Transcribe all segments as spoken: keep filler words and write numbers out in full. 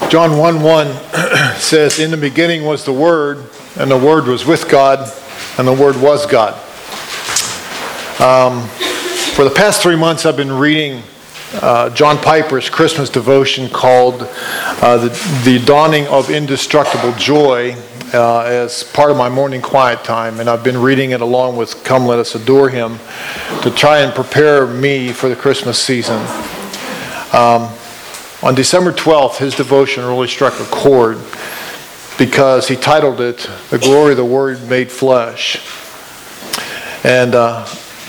John one one says, "In the beginning was the Word, and the Word was with God, and the Word was God." Um, for the past three months, I've been reading uh, John Piper's Christmas devotion called uh, the, the Dawning of Indestructible Joy uh, as part of my morning quiet time. And I've been reading it along with Come Let Us Adore Him to try and prepare me for the Christmas season. Um, on December twelfth, his devotion really struck a chord because he titled it, "The Glory of the Word Made Flesh." And uh,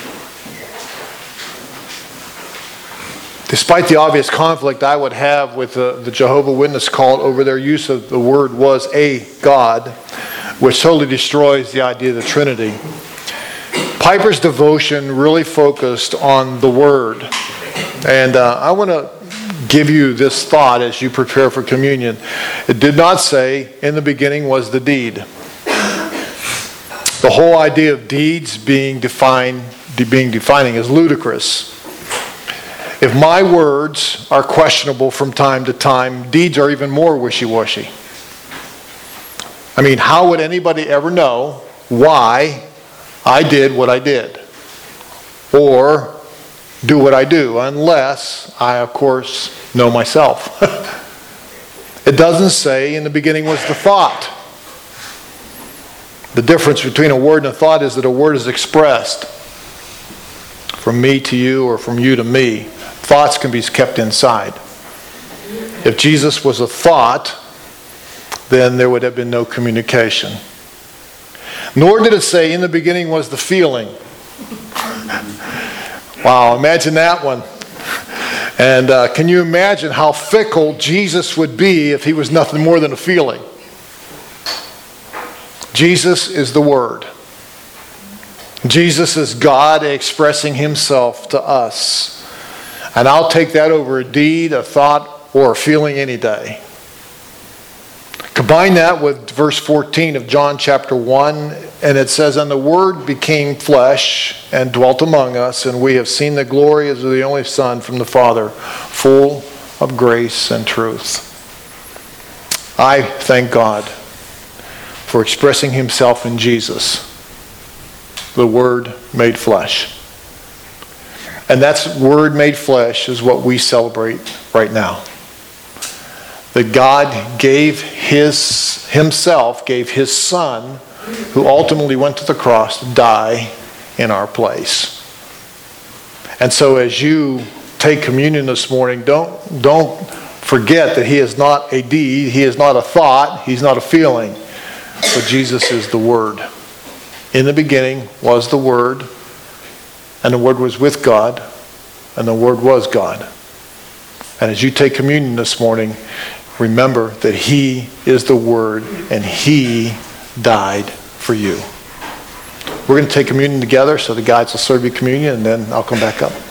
despite the obvious conflict I would have with the, the Jehovah's Witness cult over their use of the word "was a God," which totally destroys the idea of the Trinity, Piper's devotion really focused on the Word. And uh, I want to give you this thought as you prepare for communion. It did not say, "In the beginning was the deed." The whole idea of deeds being defined, being defining is ludicrous. If my words are questionable from time to time, deeds are even more wishy-washy. I mean, how would anybody ever know why I did what I did? Or do what I do, unless I, of course, know myself. It doesn't say, "In the beginning was the thought." The difference between a word and a thought is that a word is expressed from me to you or from you to me. Thoughts can be kept inside. If Jesus was a thought, then there would have been no communication. Nor did it say, "In the beginning was the feeling." Wow, imagine that one. And uh, can you imagine how fickle Jesus would be if he was nothing more than a feeling? Jesus is the Word. Jesus is God expressing himself to us. And I'll take that over a deed, a thought, or a feeling any day. Combine that with verse fourteen of John chapter one, and it says, "And the Word became flesh and dwelt among us, and we have seen the glory as of the only Son from the Father, full of grace and truth." I thank God for expressing himself in Jesus, the Word made flesh. And that Word made flesh is what we celebrate right now. That God gave his, himself, gave his Son, who ultimately went to the cross to die in our place. And so as you take communion this morning, don't, don't forget that he is not a deed, he is not a thought, he's not a feeling, but Jesus is the Word. In the beginning was the Word, and the Word was with God, and the Word was God. And as you take communion this morning, remember that he is the Word, and he died for you. We're going to take communion together, so the guides will serve you communion, and then I'll come back up.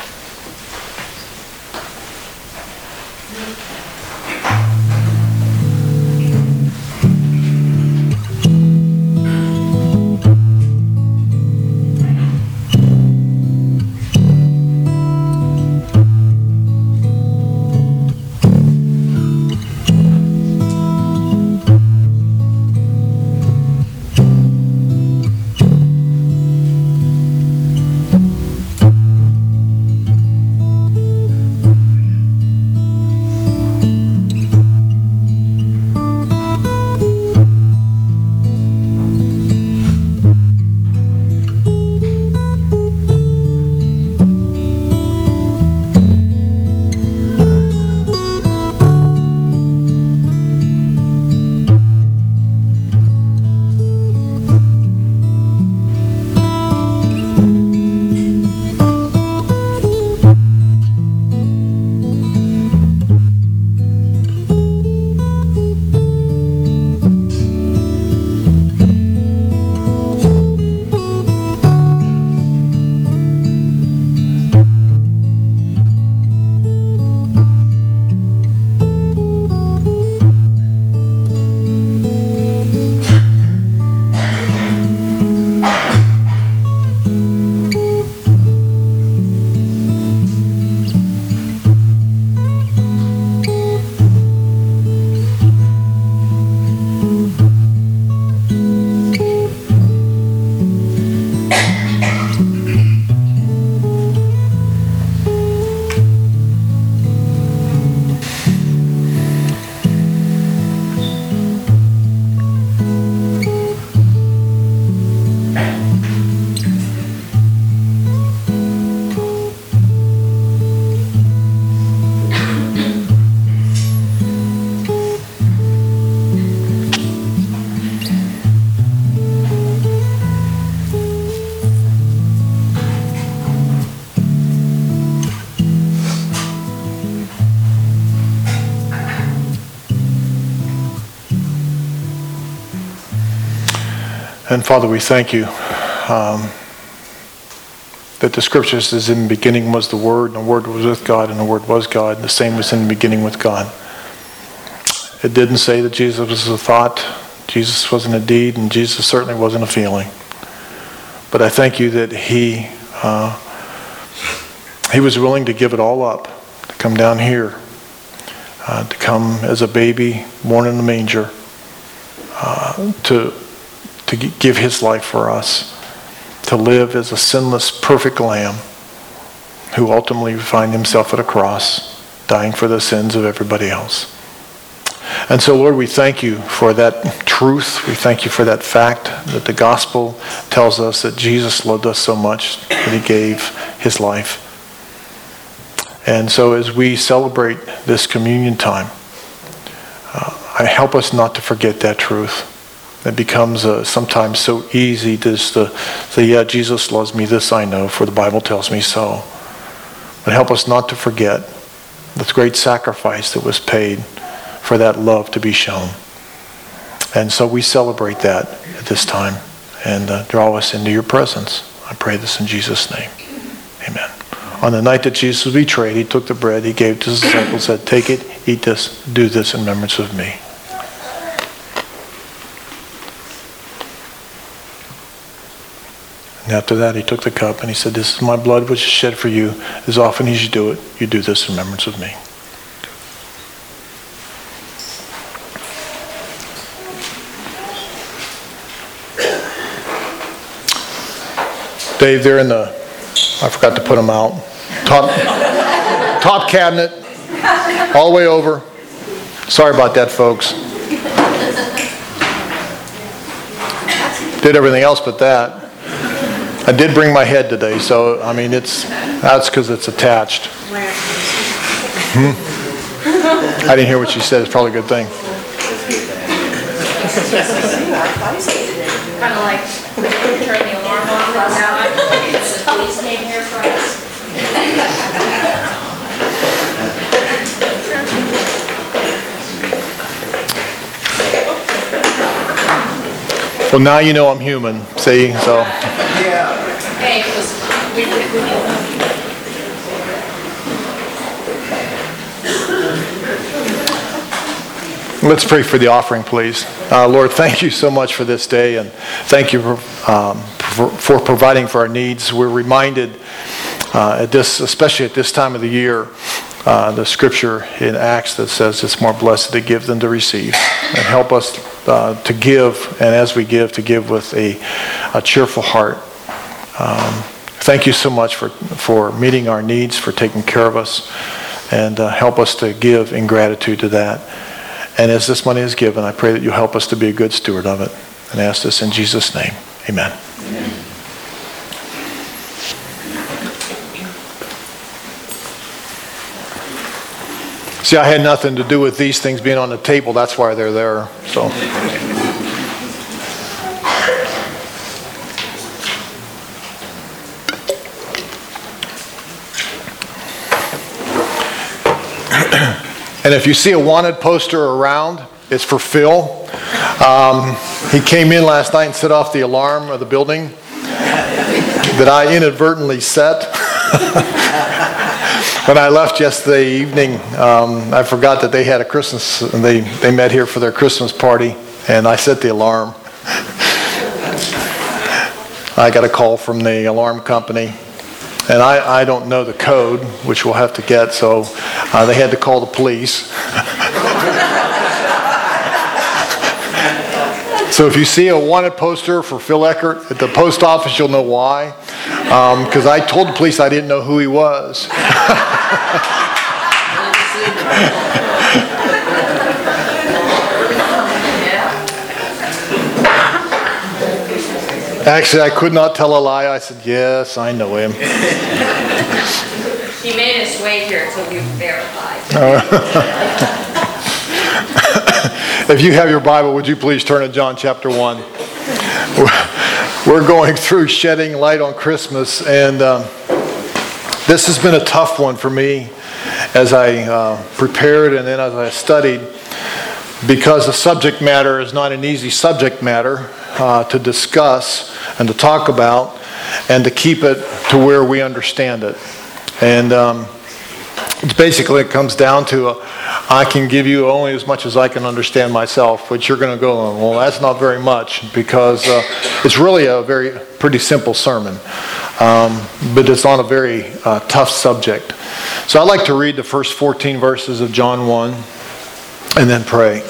And Father, we thank you um, that the scripture says in the beginning was the Word, and the Word was with God, and the Word was God, and the same was in the beginning with God. It didn't say that Jesus was a thought, Jesus wasn't a deed, and Jesus certainly wasn't a feeling. But I thank you that he, uh, he was willing to give it all up, to come down here, uh, to come as a baby born in a manger, uh, to to give his life for us, to live as a sinless, perfect lamb who ultimately would find himself at a cross, dying for the sins of everybody else. And so, Lord, we thank you for that truth. We thank you for that fact that the gospel tells us that Jesus loved us so much that he gave his life. And so as we celebrate this communion time, uh, I help us not to forget that truth. It becomes uh, sometimes so easy to just uh, say, yeah, Jesus loves me, this I know, for the Bible tells me so. But help us not to forget the great sacrifice that was paid for that love to be shown. And so we celebrate that at this time and uh, draw us into your presence. I pray this in Jesus' name. Amen. On the night that Jesus was betrayed, he took the bread, he gave it to his disciples, said, take it, eat this, do this in remembrance of me. And after that, he took the cup and he said, this is my blood which is shed for you. As often as you do it, you do this in remembrance of me. Dave, they're in the, I forgot to put them out, top, top cabinet, all the way over. Sorry about that, folks. Did everything else but that. I did bring my head today, so, I mean, it's, that's because it's attached. Hmm? I didn't hear what she said. It's probably a good thing. Kind of like turn the alarm off last night. The police came here for us. Well, now you know I'm human, see, so. Hey, it was, we, we, Let's pray for the offering, please. Uh, Lord, thank you so much for this day, and thank you for, um, for, for providing for our needs. We're reminded, uh, at this, especially at this time of the year, uh, the scripture in Acts that says it's more blessed to give than to receive. And help us uh, to give, and as we give, to give with a, a cheerful heart. Um, thank you so much for, for meeting our needs, for taking care of us, and uh, help us to give in gratitude to that. And as this money is given, I pray that you help us to be a good steward of it. And I ask this in Jesus' name. Amen. Amen. See, I had nothing to do with these things being on the table. That's why they're there. So. And if you see a wanted poster around, it's for Phil. Um, he came in last night and set off the alarm of the building that I inadvertently set. When I left yesterday evening, um, I forgot that they had a Christmas, and they, they met here for their Christmas party, and I set the alarm. I got a call from the alarm company. And I, I don't know the code, which we'll have to get, so uh, they had to call the police. So if you see a wanted poster for Phil Eckert at the post office, you'll know why. Because um, I told the police I didn't know who he was. Actually, I could not tell a lie. I said, yes, I know him. he made us wait here until we verified. If you have your Bible, would you please turn to John chapter one? We're going through shedding light on Christmas, and um, this has been a tough one for me as I uh, prepared and then as I studied. because the subject matter is not an easy subject matter uh, to discuss and to talk about and to keep it to where we understand it. And um, it's basically, it comes down to a, I can give you only as much as I can understand myself, which you're going to go on, well, that's not very much, because uh, it's really a very pretty simple sermon. Um, but it's on a very uh, tough subject. So I'd like to read the first fourteen verses of John one and then pray.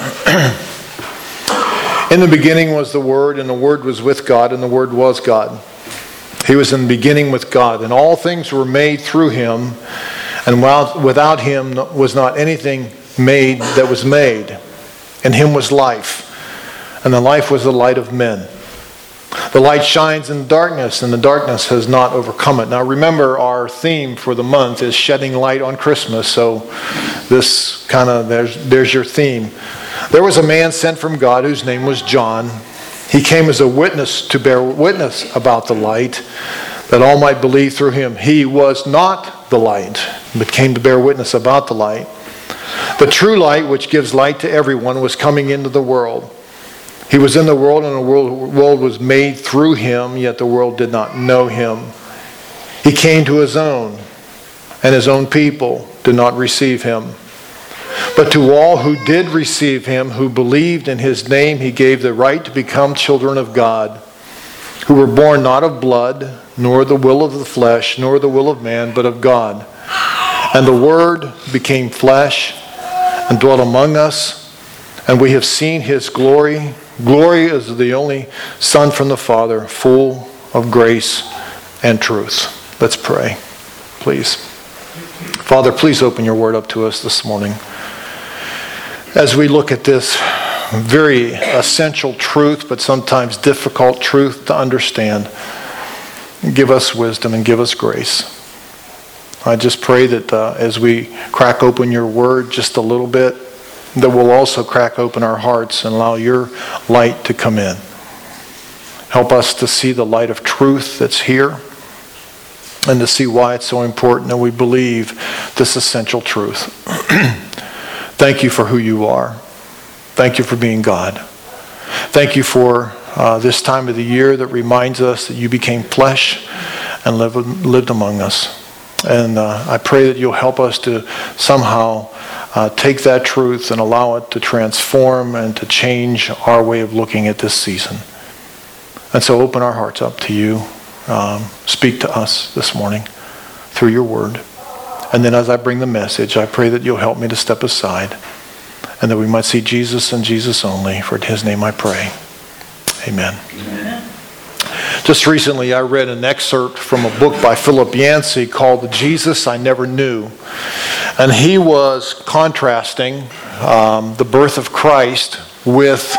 In the beginning was the Word, and the Word was with God, and the Word was God. He was in the beginning with God, and all things were made through Him, and without Him was not anything made that was made. In Him was life, and the life was the light of men. The light shines in darkness, and the darkness has not overcome it. Now remember, our theme for the month is shedding light on Christmas, so this kind of, there's, there's your theme. There was a man sent from God whose name was John. He came as a witness to bear witness about the light, that all might believe through him. He was not the light, but came to bear witness about the light. The true light, which gives light to everyone, was coming into the world. He was in the world, and the world, world was made through him, yet the world did not know him. He came to his own, and his own people did not receive him. But to all who did receive him, who believed in his name, he gave the right to become children of God, who were born not of blood, nor the will of the flesh, nor the will of man, but of God. And the Word became flesh and dwelt among us, and we have seen his glory. Glory is the only Son from the Father, full of grace and truth. Let's pray, please. Father, please open your word up to us this morning. As we look at this very essential truth, but sometimes difficult truth to understand, give us wisdom and give us grace. I just pray that uh, as we crack open your word just a little bit, that we'll also crack open our hearts and allow your light to come in. Help us to see the light of truth that's here and to see why it's so important that we believe this essential truth. Thank you for who you are. Thank you for being God. Thank you for uh, this time of the year that reminds us that you became flesh and lived, lived among us. And uh, I pray that you'll help us to somehow uh, take that truth and allow it to transform and to change our way of looking at this season. And so open our hearts up to you. Um, speak to us this morning through your word. And then as I bring the message, I pray that you'll help me to step aside and that we might see Jesus and Jesus only. For in his name I pray. Amen. Amen. Just recently I read an excerpt from a book by Philip Yancey called The Jesus I Never Knew. And he was contrasting um, the birth of Christ with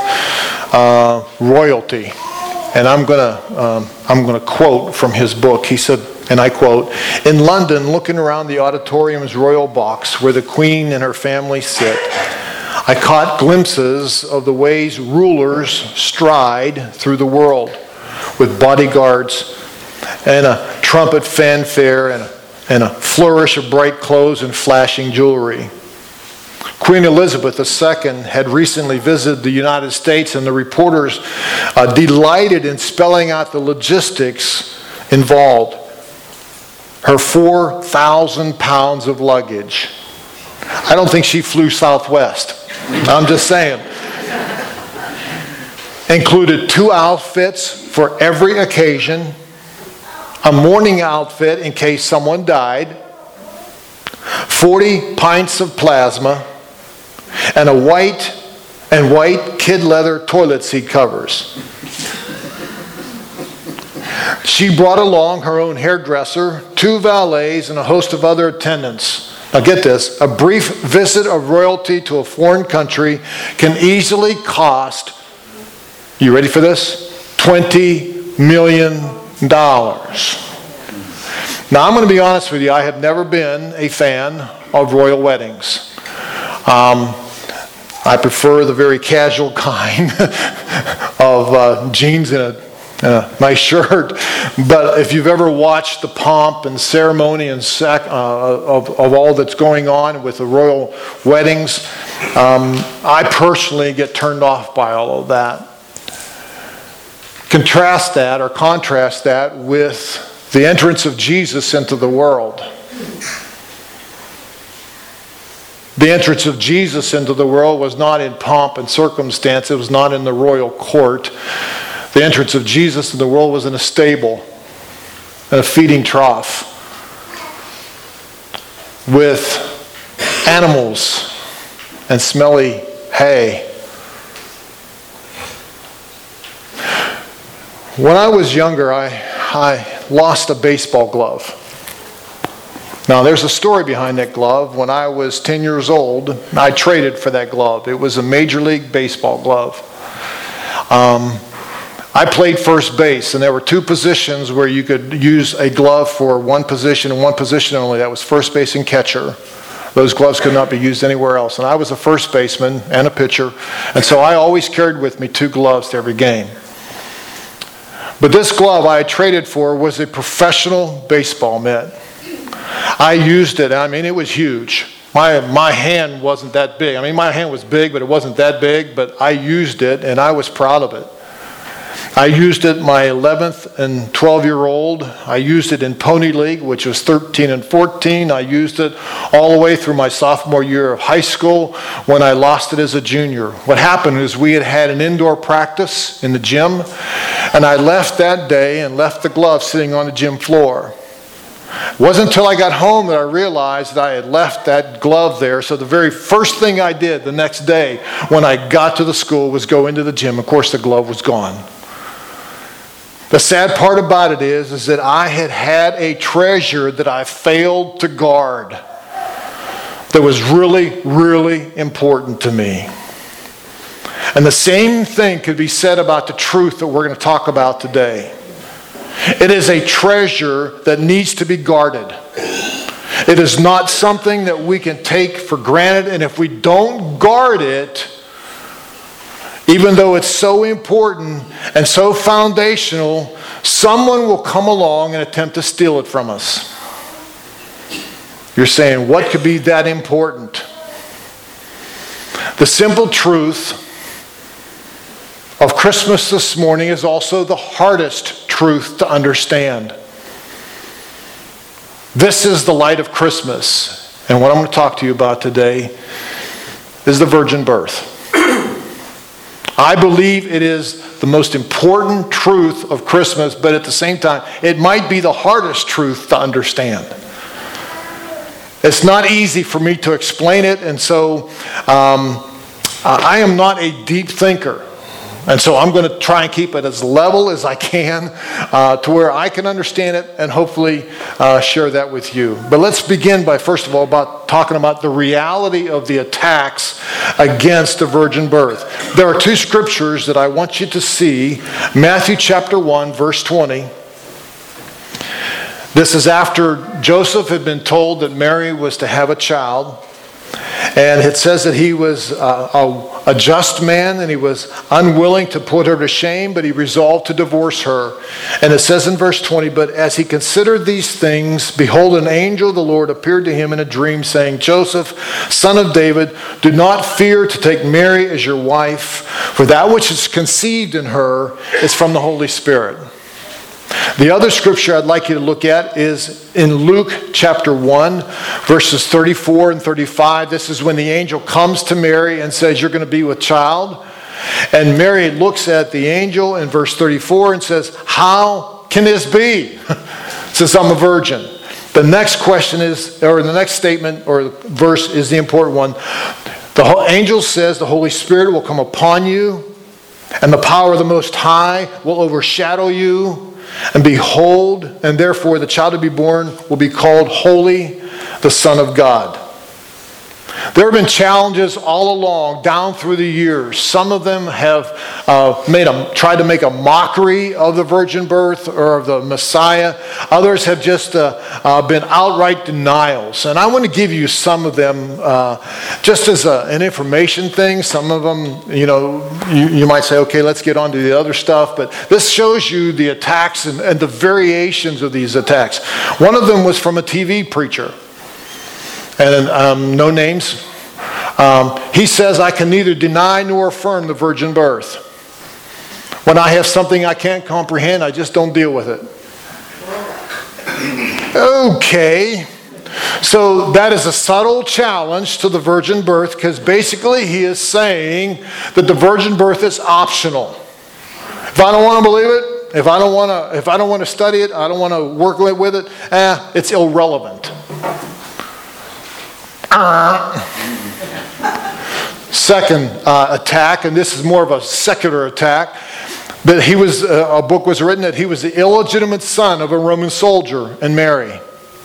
uh, royalty. And I'm going to um, I'm going to quote from his book. He said, and I quote, "In London, looking around the auditorium's royal box where the Queen and her family sit, I caught glimpses of the ways rulers stride through the world with bodyguards and a trumpet fanfare and a, and a flourish of bright clothes and flashing jewelry. Queen Elizabeth the Second had recently visited the United States, and the reporters uh, delighted in spelling out the logistics involved. Her four thousand pounds of luggage. I don't think she flew Southwest. I'm just saying. Included two outfits for every occasion, a mourning outfit in case someone died, forty pints of plasma, and a white and white kid leather toilet seat covers. She brought along her own hairdresser, two valets, and a host of other attendants. Now get this, a brief visit of royalty to a foreign country can easily cost, you ready for this? twenty million dollars. Now I'm going to be honest with you, I have never been a fan of royal weddings. Um, I prefer the very casual kind of uh, jeans and a Uh, nice shirt. But if you've ever watched the pomp and ceremony and sac- uh, of, of all that's going on with the royal weddings, um, I personally get turned off by all of that. Contrast that or contrast that with the entrance of Jesus into the world. The entrance of Jesus into the world was not in pomp and circumstance. It was not in the royal court. The entrance of Jesus in the world was in a stable, in a feeding trough, with animals and smelly hay. When I was younger, I, I lost a baseball glove. Now, there's a story behind that glove. When I was ten years old, I traded for that glove. It was a Major League Baseball glove. Um, I played first base, and there were two positions where you could use a glove for one position and one position only. That was first base and catcher. Those gloves could not be used anywhere else. And I was a first baseman and a pitcher, and so I always carried with me two gloves to every game. But this glove I had traded for was a professional baseball mitt. I used it. I mean, it was huge. My my hand wasn't that big. I mean, my hand was big, but it wasn't that big. But I used it, and I was proud of it. I used it my eleventh and twelve-year-old. I used it in Pony League, which was thirteen and fourteen. I used it all the way through my sophomore year of high school when I lost it as a junior. What happened is we had had an indoor practice in the gym, and I left that day and left the glove sitting on the gym floor. It wasn't until I got home that I realized that I had left that glove there. So the very first thing I did the next day when I got to the school was go into the gym. Of course, the glove was gone. The sad part about it is, is that I had had a treasure that I failed to guard that was really, really important to me. And the same thing could be said about the truth that we're going to talk about today. It is a treasure that needs to be guarded. It is not something that we can take for granted, and if we don't guard it, even though it's so important and so foundational, someone will come along and attempt to steal it from us. You're saying, what could be that important? The simple truth of Christmas this morning is also the hardest truth to understand. This is the light of Christmas. And what I'm going to talk to you about today is the virgin birth. I believe it is the most important truth of Christmas, but at the same time, it might be the hardest truth to understand. It's not easy for me to explain it, and so um, I am not a deep thinker. And so I'm going to try and keep it as level as I can uh, to where I can understand it and hopefully uh, share that with you. But let's begin by, first of all, about talking about the reality of the attacks against the virgin birth. There are two scriptures that I want you to see. Matthew chapter one, verse twenty. This is after Joseph had been told that Mary was to have a child. And it says that he was uh, a, a just man and he was unwilling to put her to shame, but he resolved to divorce her. And it says in verse twenty, but as he considered these things, behold, an angel of the Lord appeared to him in a dream, saying, Joseph, son of David, do not fear to take Mary as your wife, for that which is conceived in her is from the Holy Spirit. The other scripture I'd like you to look at is in Luke chapter one, verses thirty-four and thirty-five. This is when the angel comes to Mary and says, you're going to be with child. And Mary looks at the angel in verse thirty-four and says, how can this be? Since I'm a virgin. The next question is, or the next statement or verse is the important one. The angel says the Holy Spirit will come upon you, and the power of the Most High will overshadow you. And behold, and therefore the child to be born will be called Holy, the Son of God. There have been challenges all along, down through the years. Some of them have uh, made a, tried to make a mockery of the virgin birth or of the Messiah. Others have just uh, uh, been outright denials. And I want to give you some of them uh, just as a, an information thing. Some of them, you know, you, you might say, okay, let's get on to the other stuff. But this shows you the attacks and, and the variations of these attacks. One of them was from a T V preacher. And um, no names. Um, he says, I can neither deny nor affirm the virgin birth. When I have something I can't comprehend, I just don't deal with it. Okay. So that is a subtle challenge to the virgin birth, because basically he is saying that the virgin birth is optional. If I don't want to believe it, if I don't want to, if I don't want to study it, I don't want to work with it, eh, it's irrelevant. Second uh, attack, and this is more of a secular attack, but he was uh, a book was written that he was the illegitimate son of a Roman soldier and Mary.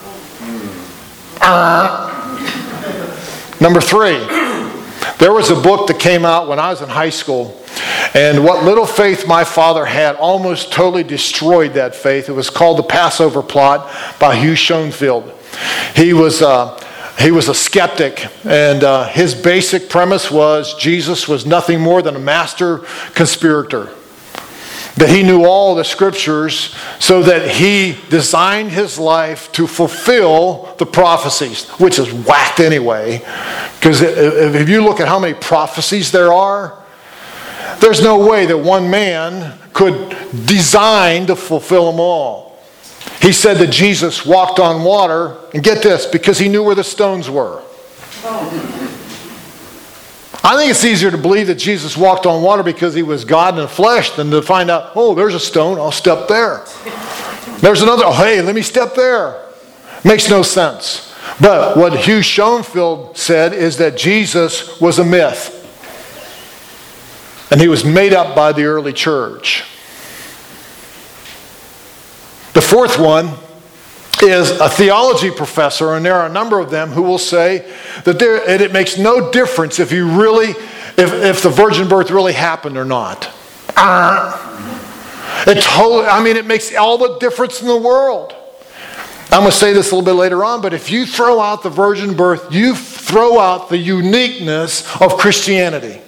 Number three, there was a book that came out when I was in high school, and what little faith my father had almost totally destroyed that faith. It was called The Passover Plot by Hugh Schoenfield. He was uh, He was a skeptic, and uh, his basic premise was Jesus was nothing more than a master conspirator. That he knew all the scriptures so that he designed his life to fulfill the prophecies, which is whacked anyway. Because if you look at how many prophecies there are, there's no way that one man could design to fulfill them all. He said that Jesus walked on water, and get this, because he knew where the stones were. I think it's easier to believe that Jesus walked on water because he was God in the flesh than to find out, oh, there's a stone, I'll step there. There's another, oh, hey, let me step there. Makes no sense. But what Hugh Schoenfield said is that Jesus was a myth. And he was made up by the early church. The fourth one is a theology professor, and there are a number of them who will say that there, and it makes no difference if you really, if, if the virgin birth really happened or not. Uh, it totally, I mean, it makes all the difference in the world. I'm going to say this a little bit later on, but if you throw out the virgin birth, you throw out the uniqueness of Christianity.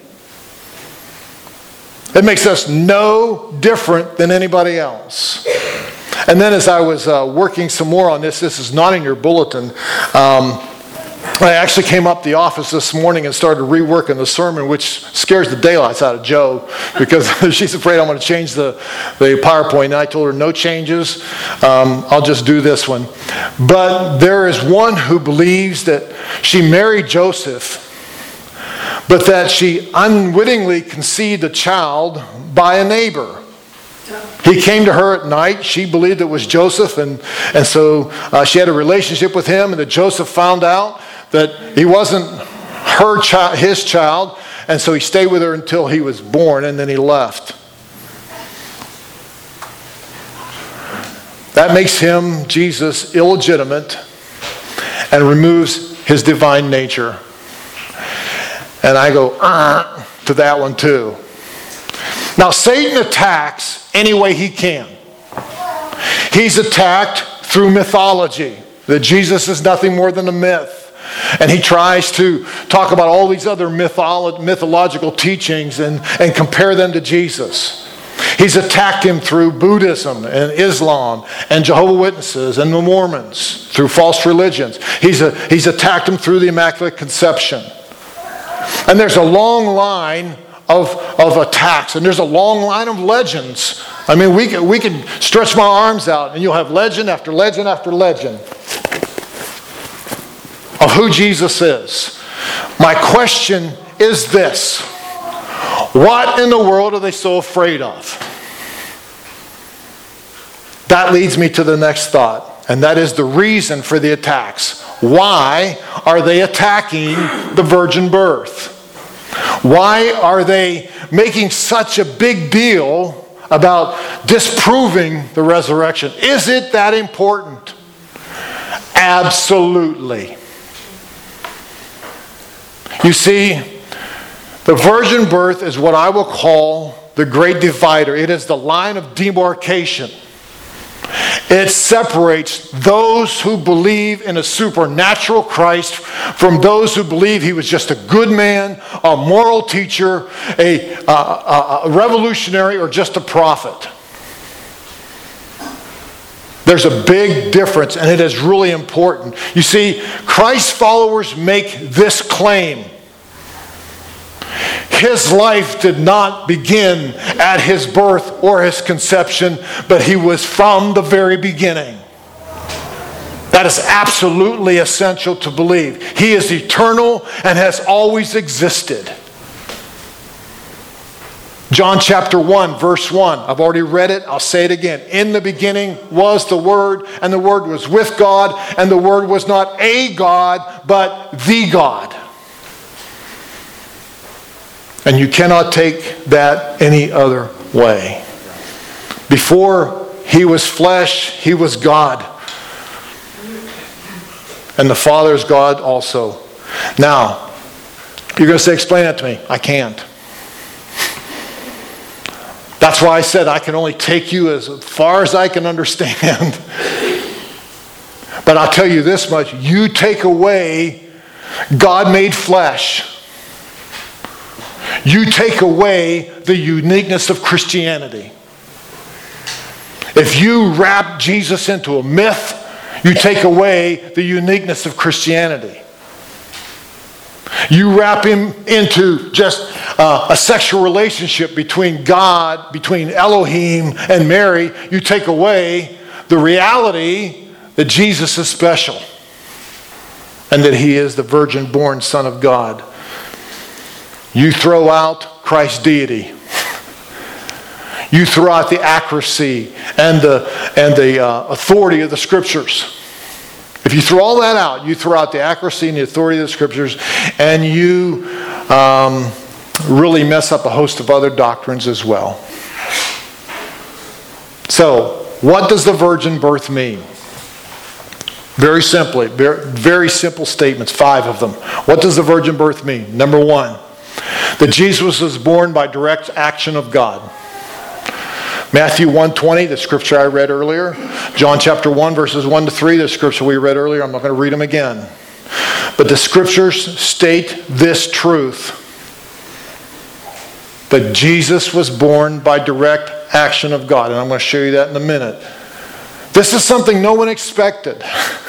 It makes us no different than anybody else. And then as I was uh, working some more on this, this is not in your bulletin, um, I actually came up to the office this morning and started reworking the sermon, which scares the daylights out of Jo because she's afraid I'm going to change the, the PowerPoint. And I told her no changes. Um, I'll just do this one. But there is one who believes that she married Joseph, but that she unwittingly conceived a child by a neighbor. He came to her at night. She believed it was Joseph, and, and so uh, she had a relationship with him, and that Joseph found out that he wasn't her child, his child, and so he stayed with her until he was born, and then he left. That makes him, Jesus, illegitimate and removes his divine nature. And I go, uh, to that one too. Now, Satan attacks any way he can. He's attacked through mythology, that Jesus is nothing more than a myth. And he tries to talk about all these other mytholo- mythological teachings and, and compare them to Jesus. He's attacked him through Buddhism and Islam and Jehovah's Witnesses and the Mormons, through false religions. He's, a, he's attacked him through the Immaculate Conception. And there's a long line of, of attacks, and there's a long line of legends. I mean, we could, we could stretch my arms out, and you'll have legend after legend after legend of who Jesus is. My question is this: what in the world are they so afraid of? That leads me to the next thought, and that is the reason for the attacks. Why are they attacking the virgin birth? Why are they making such a big deal about disproving the resurrection? Is it that important? Absolutely. You see, the virgin birth is what I will call the great divider. It is the line of demarcation. It separates those who believe in a supernatural Christ from those who believe he was just a good man, a moral teacher, a, a, a, a revolutionary, or just a prophet. There's a big difference, and it is really important. You see, Christ's followers make this claim. His life did not begin at his birth or his conception, but he was from the very beginning. That is absolutely essential to believe. He is eternal and has always existed. John chapter one, verse one. I've already read it. I'll say it again. In the beginning was the Word, and the Word was with God, and the Word was not a God, but the God. And you cannot take that any other way. Before he was flesh, he was God. And the Father is God also. Now, you're going to say, explain that to me. I can't. That's why I said I can only take you as far as I can understand. But I'll tell you this much. You take away God made flesh. You take away the uniqueness of Christianity. If you wrap Jesus into a myth, you take away the uniqueness of Christianity. You wrap him into just uh, a sexual relationship between God, between Elohim and Mary, you take away the reality that Jesus is special and that he is the virgin-born Son of God. You throw out Christ's deity. You throw out the accuracy and the, and the uh, authority of the Scriptures. If you throw all that out, you throw out the accuracy and the authority of the Scriptures, and you um, really mess up a host of other doctrines as well. So, what does the virgin birth mean? Very simply, very, very simple statements, five of them. What does the virgin birth mean? Number one, that Jesus was born by direct action of God. Matthew one twenty, the scripture I read earlier. John chapter one, verses one to three, the scripture we read earlier. I'm not going to read them again. But the scriptures state this truth, that Jesus was born by direct action of God. And I'm going to show you that in a minute. This is something no one expected.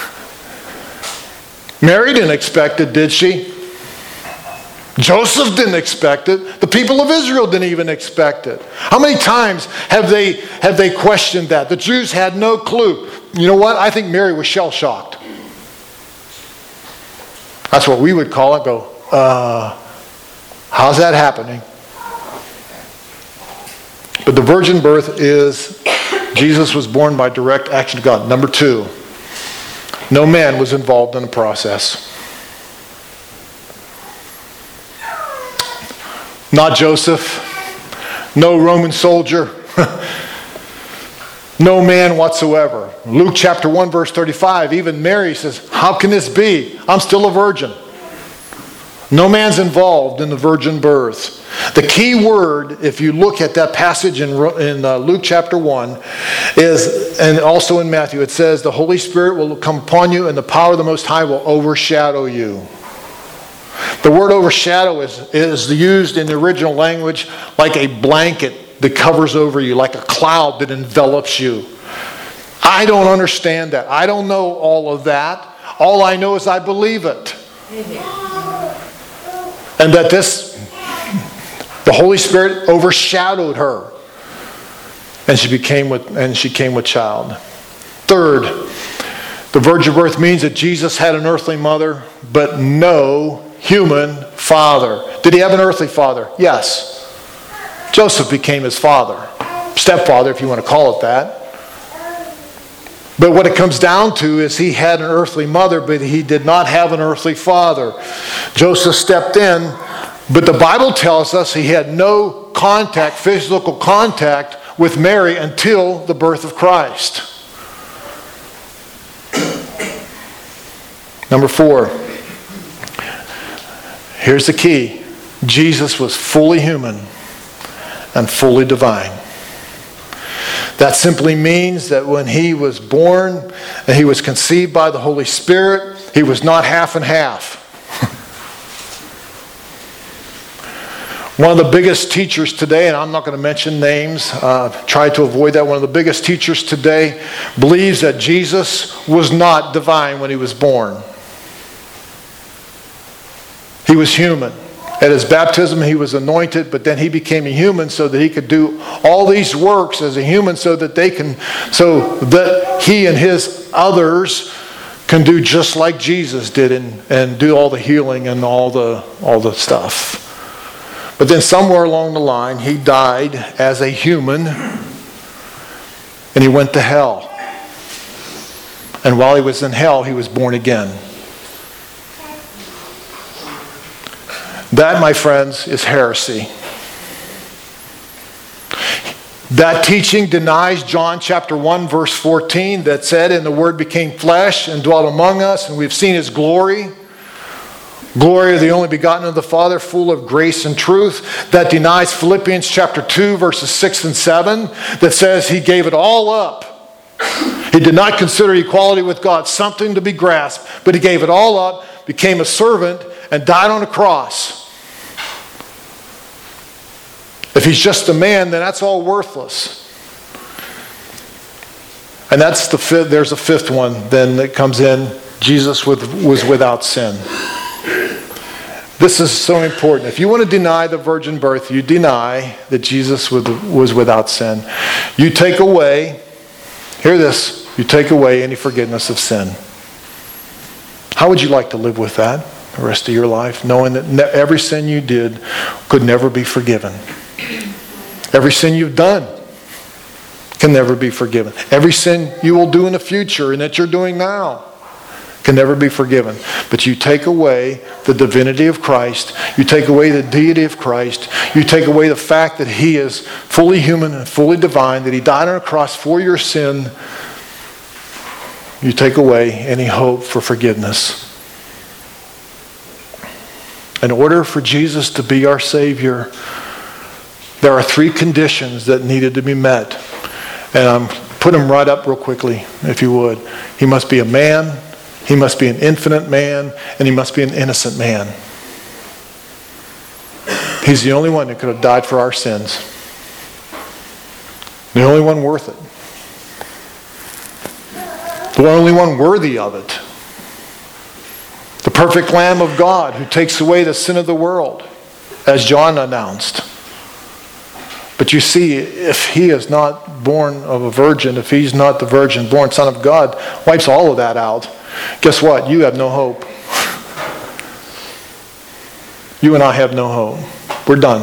Mary didn't expect it, did she? Joseph didn't expect it. The people of Israel didn't even expect it. How many times have they, have they questioned that? The Jews had no clue. You know what? I think Mary was shell-shocked. That's what we would call it. Go, uh, how's that happening? But the virgin birth is, Jesus was born by direct action of God. Number two, no man was involved in the process. Not Joseph, no Roman soldier, no man whatsoever. Luke chapter one, verse thirty-five, even Mary says, how can this be? I'm still a virgin. No man's involved in the virgin birth. The key word, if you look at that passage in, in uh, Luke chapter one, is, and also in Matthew, it says, the Holy Spirit will come upon you and the power of the Most High will overshadow you. The word overshadow is, is used in the original language like a blanket that covers over you, like a cloud that envelops you. I don't understand that. I don't know all of that. All I know is I believe it. And that this, the Holy Spirit overshadowed her. And she became with, and she came with child. Third, the virgin birth means that Jesus had an earthly mother, but no human father. Did he have an earthly father? Yes. Joseph became his father. Stepfather, if you want to call it that. But what it comes down to is he had an earthly mother, but he did not have an earthly father. Joseph stepped in, but the Bible tells us he had no contact, physical contact with Mary until the birth of Christ. Number four. Here's the key. Jesus was fully human and fully divine. That simply means that when he was born and he was conceived by the Holy Spirit, he was not half and half. One of the biggest teachers today, and I'm not going to mention names, uh, try to avoid that. One of the biggest teachers today believes that Jesus was not divine when he was born. He was human. At his baptism, he was anointed, but then he became a human so that he could do all these works as a human, so that they can, so that he and his others can do just like Jesus did, and, and do all the healing and all the all the stuff. But then somewhere along the line, he died as a human, and he went to hell. And while he was in hell, he was born again. That, my friends, is heresy. That teaching denies John chapter one, verse fourteen, that said, "And the Word became flesh and dwelt among us, and we've seen His glory. Glory of the only begotten of the Father, full of grace and truth." That denies Philippians chapter two, verses six and seven, that says He gave it all up. He did not consider equality with God something to be grasped, but He gave it all up, became a servant, and died on a cross. If He's just a man, then that's all worthless. And that's the fifth, there's a fifth one then that comes in. Jesus was without sin. This is so important. If you want to deny the virgin birth, you deny that Jesus was without sin. You take away, hear this, you take away any forgiveness of sin. How would you like to live with that the rest of your life, knowing that every sin you did could never be forgiven? Every sin you've done can never be forgiven. Every sin you will do in the future and that you're doing now can never be forgiven. But you take away the divinity of Christ. You take away the deity of Christ. You take away the fact that He is fully human and fully divine, that He died on a cross for your sin. You take away any hope for forgiveness. In order for Jesus to be our Savior, there are three conditions that needed to be met. And I'm put them right up real quickly, if you would. He must be a man, He must be an infinite man, and He must be an innocent man. He's the only one that could have died for our sins. The only one worth it. The only one worthy of it. The perfect Lamb of God who takes away the sin of the world, as John announced. But you see, if He is not born of a virgin, if He's not the virgin-born Son of God, wipes all of that out. Guess what? You have no hope. You and I have no hope. We're done.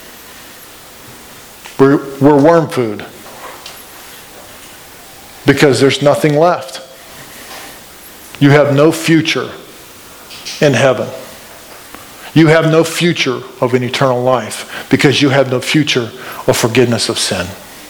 We're, we're worm food. Because there's nothing left. You have no future in heaven. You have no future of an eternal life because you have no future of forgiveness of sin.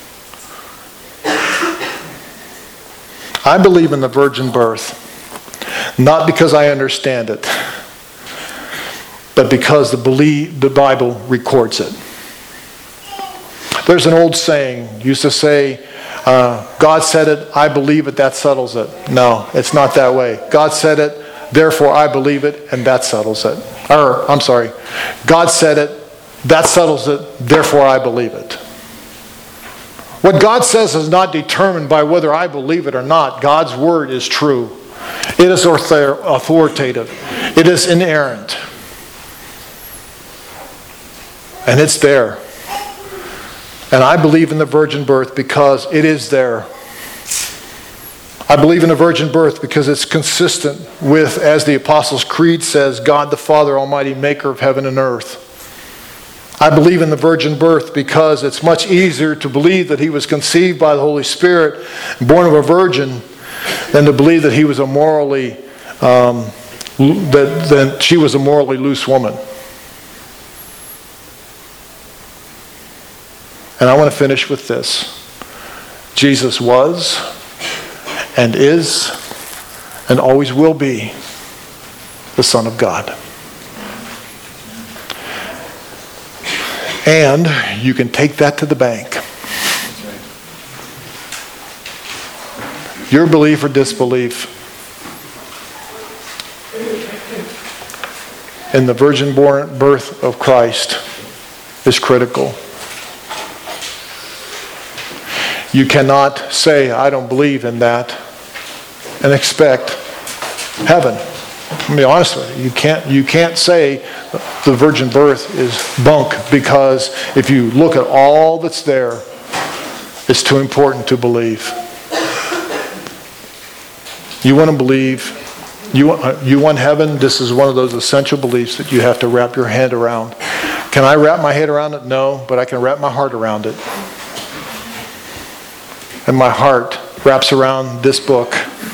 I believe in the virgin birth, not because I understand it, but because the, believe, the Bible records it. There's an old saying, used to say, uh, God said it, I believe it, that settles it. No, it's not that way. God said it, therefore I believe it, and that settles it. Or, I'm sorry, God said it, that settles it, therefore I believe it. What God says is not determined by whether I believe it or not. God's word is true. It is authoritative. It is inerrant. And it's there. And I believe in the virgin birth because it is there. I believe in the virgin birth because it's consistent with, as the Apostles' Creed says, God the Father Almighty, maker of heaven and earth. I believe in the virgin birth because it's much easier to believe that He was conceived by the Holy Spirit, born of a virgin, than to believe that He was a morally, um, that, that she was a morally loose woman. And I want to finish with this. Jesus was and is and always will be the Son of God. And you can take that to the bank. Your belief or disbelief in the virgin born birth of Christ is critical. You cannot say, I don't believe in that, and expect heaven. I'll be honest with you. You can't, you can't say the virgin birth is bunk, because if you look at all that's there, it's too important to believe. You want to believe, you want, you want heaven, this is one of those essential beliefs that you have to wrap your head around. Can I wrap my head around it? No, but I can wrap my heart around it. And my heart wraps around this book,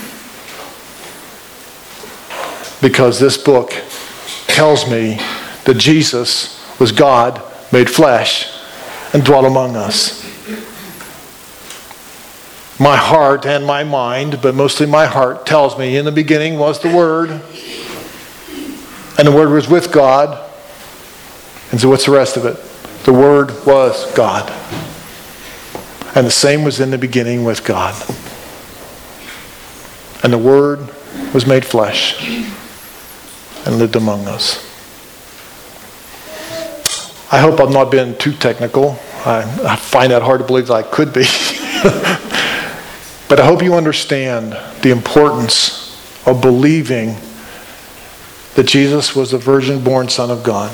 because this book tells me that Jesus was God made flesh and dwelt among us. My heart and my mind, but mostly my heart, tells me in the beginning was the Word, and the Word was with God. And so what's the rest of it? The Word was God. And the same was in the beginning with God. And the Word was made flesh and lived among us. I hope I'm not being too technical. I, I find that hard to believe that I could be. But I hope you understand the importance of believing that Jesus was the virgin-born Son of God.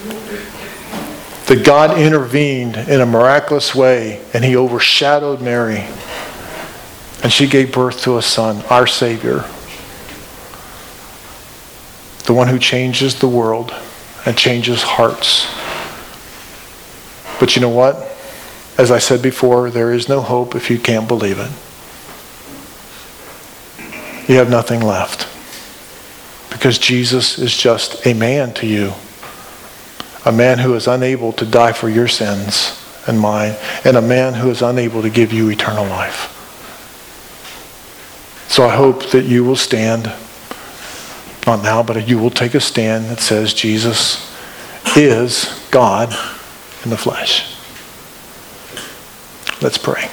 That God intervened in a miraculous way, and He overshadowed Mary. And she gave birth to a Son, our Savior. The one who changes the world and changes hearts. But you know what? As I said before, there is no hope if you can't believe it. You have nothing left. Because Jesus is just a man to you. A man who is unable to die for your sins and mine. And a man who is unable to give you eternal life. So I hope that you will stand, not now, but you will take a stand that says Jesus is God in the flesh. Let's pray.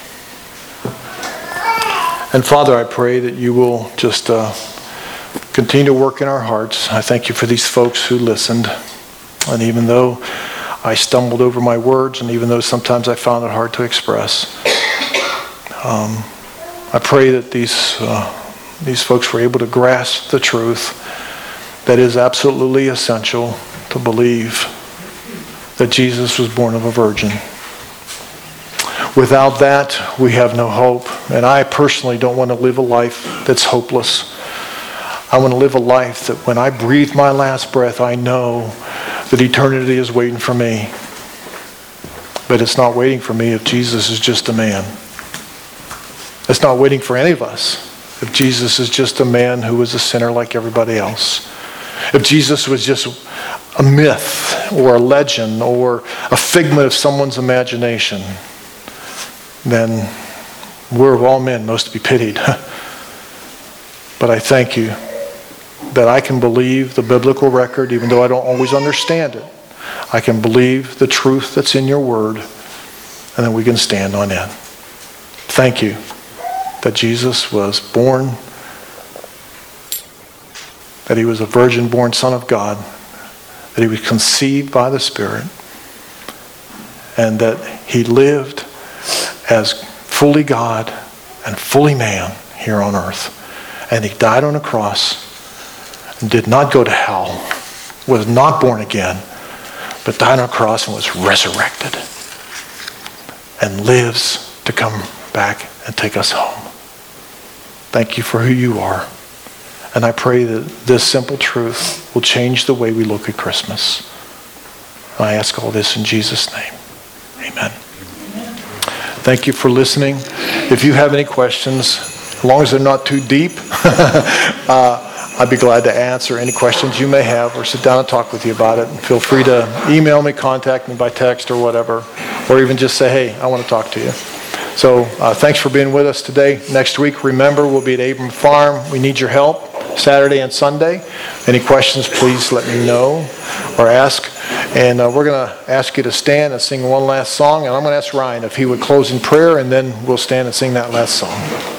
And Father, I pray that you will just uh, continue to work in our hearts. I thank you for these folks who listened. And even though I stumbled over my words, and even though sometimes I found it hard to express, um, I pray that these uh, these folks were able to grasp the truth that is absolutely essential to believe that Jesus was born of a virgin. Without that, we have no hope. And I personally don't want to live a life that's hopeless. I want to live a life that when I breathe my last breath, I know that eternity is waiting for me. But it's not waiting for me if Jesus is just a man. It's not waiting for any of us if Jesus is just a man who was a sinner like everybody else. If Jesus was just a myth or a legend or a figment of someone's imagination, then we're of all men most to be pitied. But I thank you that I can believe the biblical record, even though I don't always understand it. I can believe the truth that's in your word, and then we can stand on it. Thank you that Jesus was born, that he was a virgin-born Son of God, that he was conceived by the Spirit, and that he lived as fully God and fully man here on earth. And he died on a cross and did not go to hell, was not born again, but died on a cross and was resurrected and lives to come back and take us home. Thank you for who you are. And I pray that this simple truth will change the way we look at Christmas. And I ask all this in Jesus' name. Amen. Thank you for listening. If you have any questions, as long as they're not too deep, uh, I'd be glad to answer any questions you may have or sit down and talk with you about it. Feel free to email me, contact me by text or whatever, or even just say, hey, I want to talk to you. So uh, thanks for being with us today. Next week, remember, we'll be at Abram Farm. We need your help Saturday and Sunday. Any questions, please let me know or ask. And uh, we're going to ask you to stand and sing one last song. And I'm going to ask Ryan if he would close in prayer, and then we'll stand and sing that last song.